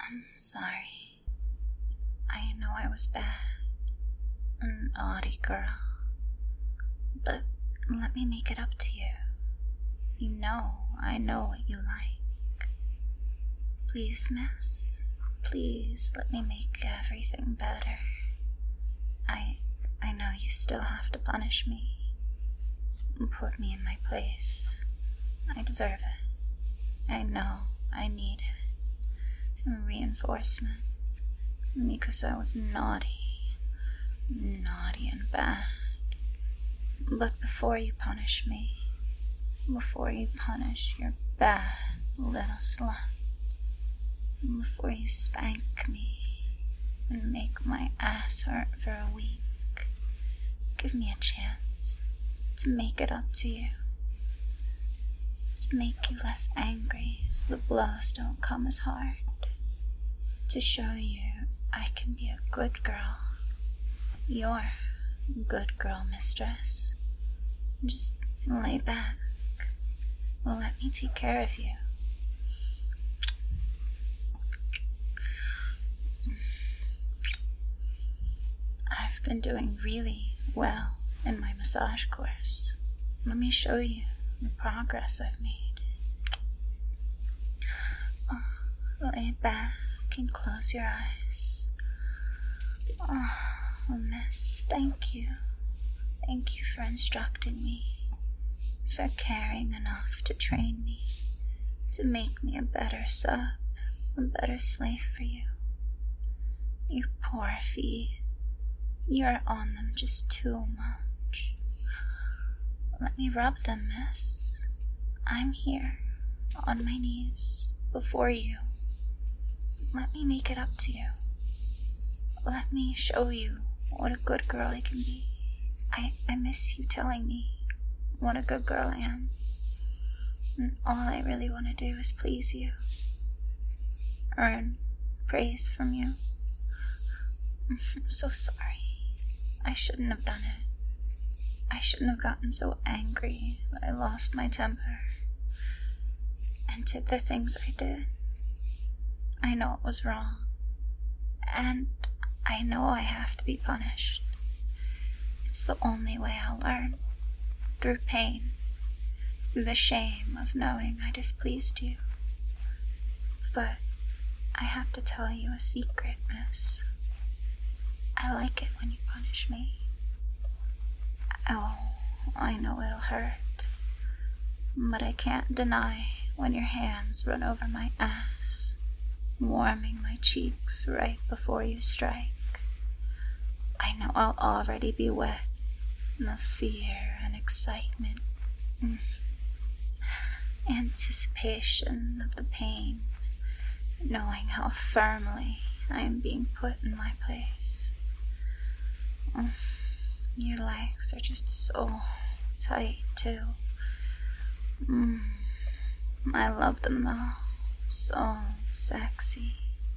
I'm sorry. I know I was bad. An naughty girl. But let me make it up to you. You know I know what you like. Please, miss. Please let me make everything better. I know you still have to punish me. Put me in my place. I deserve it. I know I need it. Reinforcement. Because I was naughty and bad. But before you punish me, before you punish your bad little slut, before you spank me and make my ass hurt for a week, give me a chance to make it up to you, to make you less angry so the blows don't come as hard, to show you I can be a good girl, your good girl mistress. Just lay back, let me take care of you. I've been doing really well in my massage course. Let me show you the progress I've made. Lay back and close your eyes. Oh, miss, thank you. Thank you for instructing me, for caring enough to train me, to make me a better sub, a better slave for you. You poor feet. You're on them just too much. Let me rub them, miss. I'm here, on my knees, before you. Let me make it up to you. Let me show you what a good girl I can be. I miss you telling me what a good girl I am. And all I really want to do is please you. Earn praise from you. I'm so sorry. I shouldn't have done it. I shouldn't have gotten so angry that I lost my temper and did the things I did. I know it was wrong, and I know I have to be punished. It's the only way I'll learn, through pain, through the shame of knowing I displeased you. But I have to tell you a secret, miss. I like it when you punish me. Oh, I know it'll hurt, but I can't deny when your hands run over my ass, warming my cheeks right before you strike. I know I'll already be wet in the fear and excitement, anticipation of the pain, knowing how firmly I am being put in my place. Your legs are just so tight, too. I love them, though. So sexy,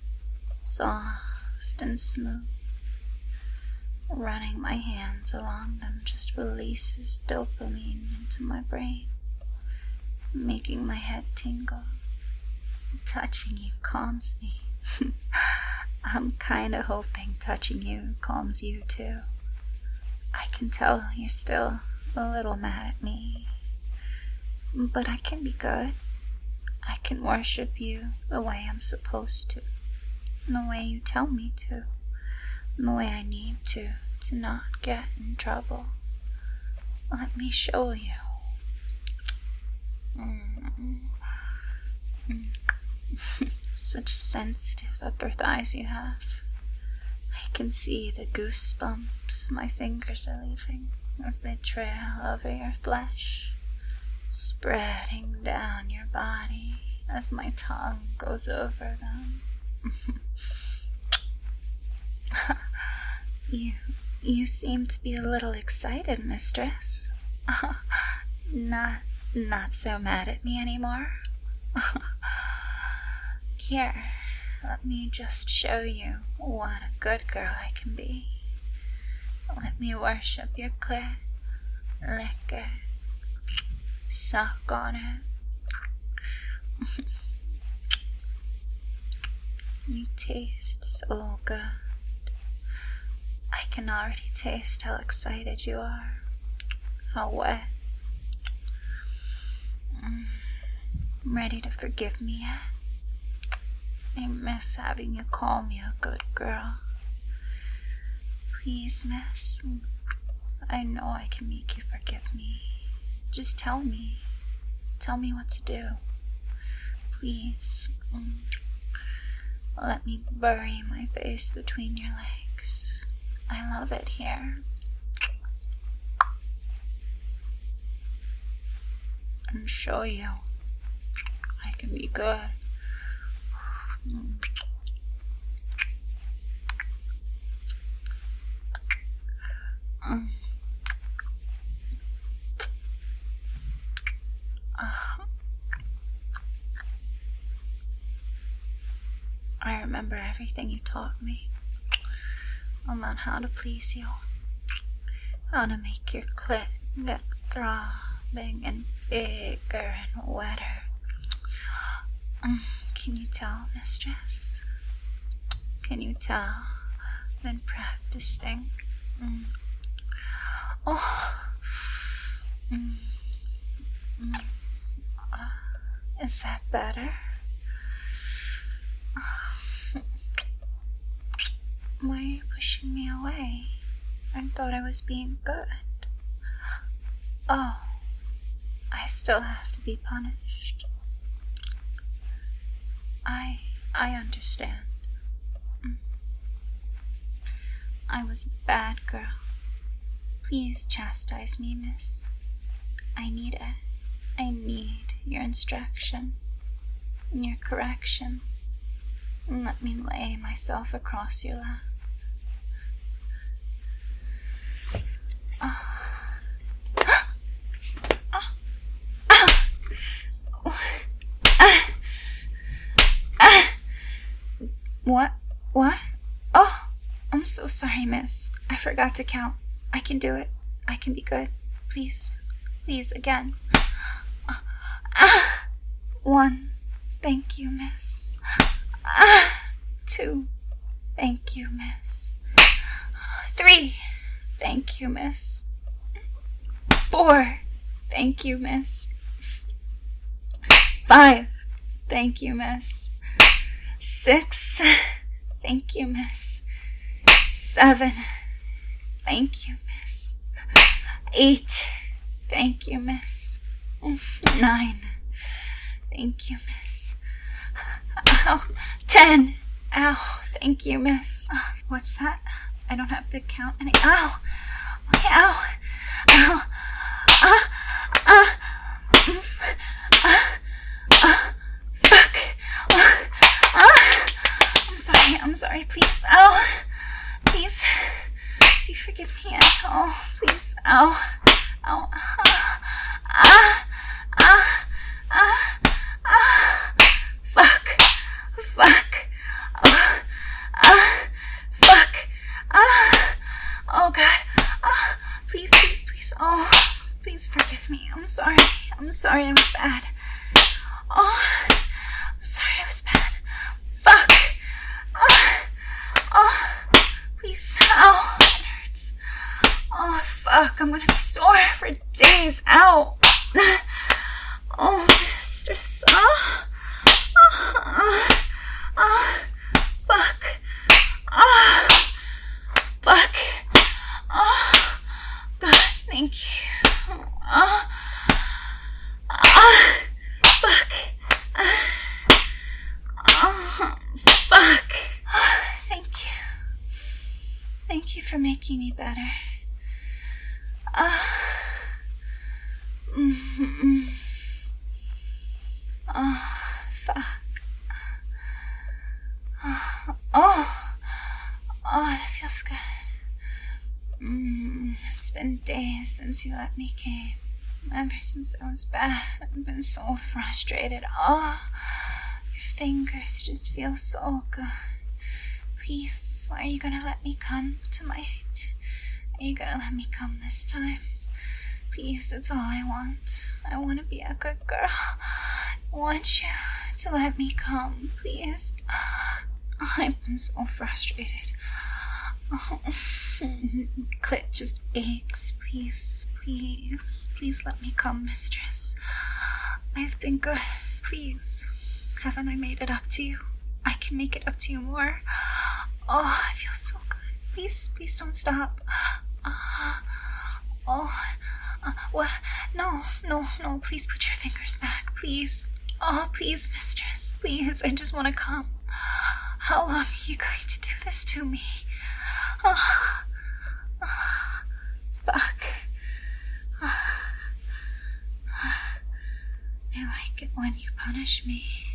soft and smooth. Running my hands along them just releases dopamine into my brain, making my head tingle. Touching you calms me. I'm kinda hoping touching you calms you too. I can tell you're still a little mad at me, but I can be good. I can worship you the way I'm supposed to, and the way you tell me to, and the way I need to not get in trouble. Let me show you. Such sensitive upper thighs you have. I can see the goosebumps my fingers are leaving as they trail over your flesh, spreading down your body as my tongue goes over them. You seem to be a little excited, mistress. Not so mad at me anymore. Here, let me just show you what a good girl I can be. Let me worship your clit, lick it, suck on it. You taste so good. I can already taste how excited you are. How wet. Ready to forgive me yet? I miss having you call me a good girl. Please, miss. I know I can make you forgive me. Just tell me. Tell me what to do. Please. Let me bury my face between your legs. I love it here. And show you I can be good. I remember everything you taught me about how to please you, how to make your clit get throbbing and bigger and wetter. Can you tell, mistress? Can you tell I've been practicing? Is that better? Why are you pushing me away? I thought I was being good. Oh, I still have to be punished. I understand. I was a bad girl. Please chastise me, miss. I need it. I need your instruction and your correction. And let me lay myself across your lap. What? Oh, I'm so sorry, miss. I forgot to count. I can do it. I can be good. Please, again. 1, thank you, miss. 2, thank you, miss. 3, thank you, miss. 4, thank you, miss. 5, thank you, miss. 6, thank you, miss. 7, thank you, miss. 8, thank you, miss. 9, thank you, miss. Ow. 10, ow, thank you, miss. What's that? I don't have to count any. Ow. Okay, ow. Ow. Fuck. I'm sorry, please. Ow. Please. Do you forgive me? Oh, please. Ow. Ow. Fuck. Fuck. Fuck. Oh, God. Please. Oh, please forgive me. I'm sorry. I was bad. Oh, I'm sorry I was bad. Fuck. Oh, please. Ow. It hurts. Oh, fuck. I'm gonna be sore for days. Ow. Oh, mistress. Fuck. Fuck. God, thank you. Fuck. Fuck. Thank you. Thank you for making me better. Fuck. That feels good. It's been days since you let me came. Ever since I was bad, I've been so frustrated. Your fingers just feel so good. Please, are you gonna let me come tonight? Are you gonna let me come this time? Please, that's all I want. I want to be a good girl. I want you to let me come, please. I've been so frustrated. Oh, clit just aches. Please, please, please let me come, mistress. I've been good. Please. Haven't I made it up to you? I can make it up to you more. Oh, I feel so good. Please, please don't stop. What? No, please put your fingers back, please. Oh, please, mistress, please, I just want to come. How long are you going to do this to me? Fuck. I like it when you punish me.